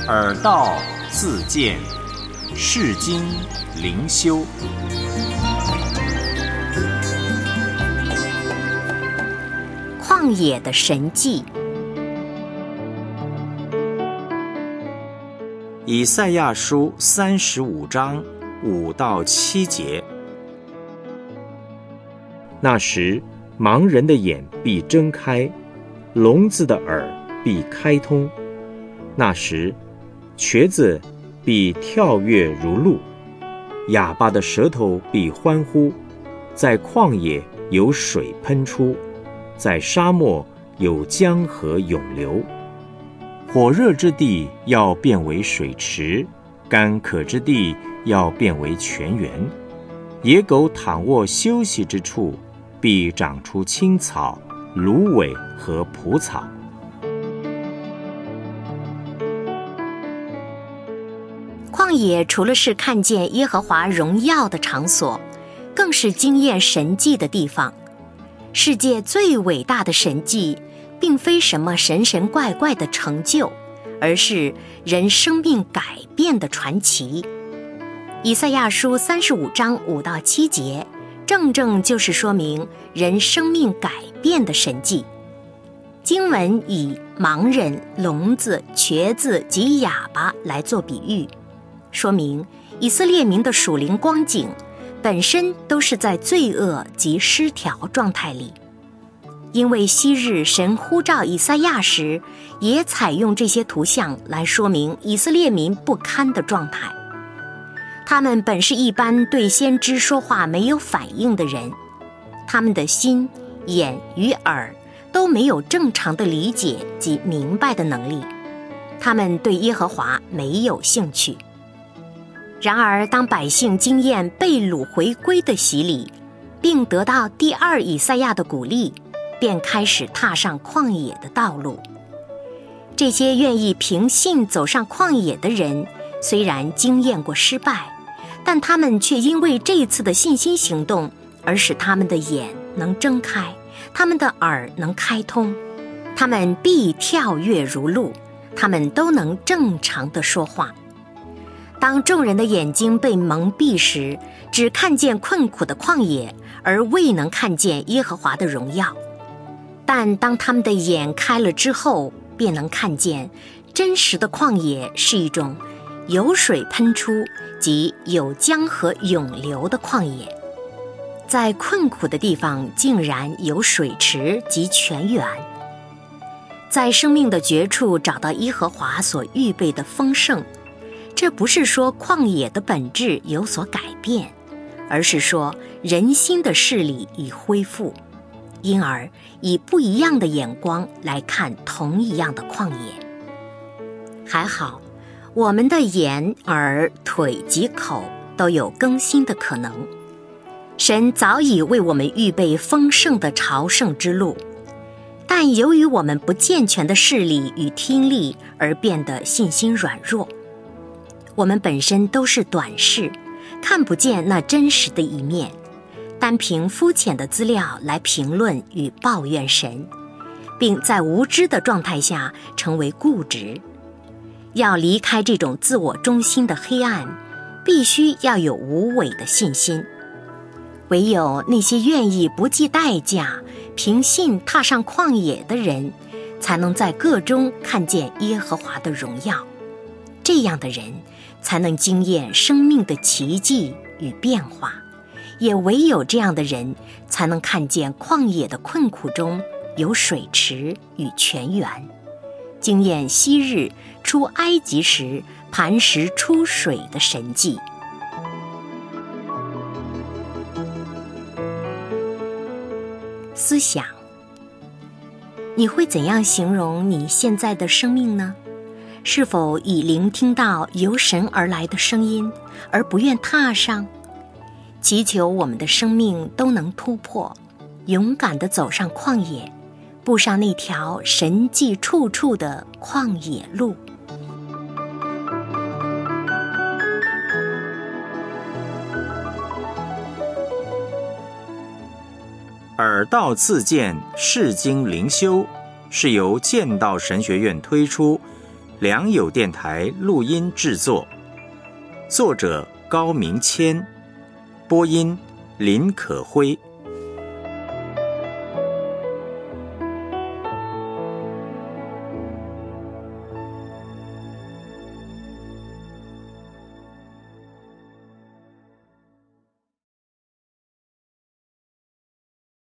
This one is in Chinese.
耳道自见，世经灵修。 旷野的神迹。 以赛亚书35章5到7节。那时，盲人的眼必睁开，聋子的耳必开通。那时，瘸子必跳跃如鹿，哑巴的舌头必欢呼。在旷野有水喷出，在沙漠有江河涌流。火热之地要变为水池，干渴之地要变为泉源。野狗躺卧休息之处，必长出青草、芦苇和蒲草。 旷野除了是看见耶和华荣耀的场所，更是经验神迹的地方。世界最伟大的神迹，并非什么神神怪怪的成就，而是人生命改变的传奇。以赛亚书35章5到7节，正正就是说明人生命改变的神迹。经文以盲人、聋子、瘸子及哑巴来做比喻，说明以色列民的属灵光景本身都是在罪恶及失调状态里。因为昔日神呼召以赛亚时，也采用这些图像来说明以色列民不堪的状态。他们本是一般对先知说话没有反应的人，他们的心、眼与耳都没有正常的理解及明白的能力，他们对耶和华没有兴趣。然而当百姓经验被掳回归的洗礼，并得到第二以赛亚的鼓励，便开始踏上旷野的道路。这些愿意凭信走上旷野的人，虽然经验过失败，但他们却因为这次的信心行动，而使他们的眼能睁开，他们的耳能开通，他们必跳跃如鹿，他们都能正常地说话。当众人的眼睛被蒙蔽时，只看见困苦的旷野，而未能看见耶和华的荣耀。但当他们的眼开了之后，便能看见真实的旷野是一种有水喷出及有江河涌流的旷野。在困苦的地方竟然有水池及泉源。在生命的绝处找到耶和华所预备的丰盛，这不是说旷野的本质有所改变，而是说人心的视力已恢复，因而以不一样的眼光来看同一样的旷野。还好，我们的眼、耳、腿及口都有更新的可能。神早已为我们预备丰盛的朝圣之路，但由于我们不健全的视力与听力而变得信心软弱。我们本身都是短视，看不见那真实的一面，单凭肤浅的资料来评论与抱怨神，并在无知的状态下成为固执。要离开这种自我中心的黑暗，必须要有无伪的信心。唯有那些愿意不计代价凭信踏上旷野的人，才能在各中看见耶和华的荣耀。这样的人才能经验生命的奇迹与变化，也唯有这样的人才能看见旷野的困苦中有水池与泉源，经验昔日出埃及时磐石出水的神迹。思想，你会怎样形容你现在的生命呢？是否已聆听到由神而来的声音，而不愿踏上？祈求我们的生命都能突破，勇敢地走上旷野，步上那条神迹处处的旷野路。 耳道自见，世经灵修，是由剑道神学院推出， 良友电台录音制作，作者高明谦，播音林可辉。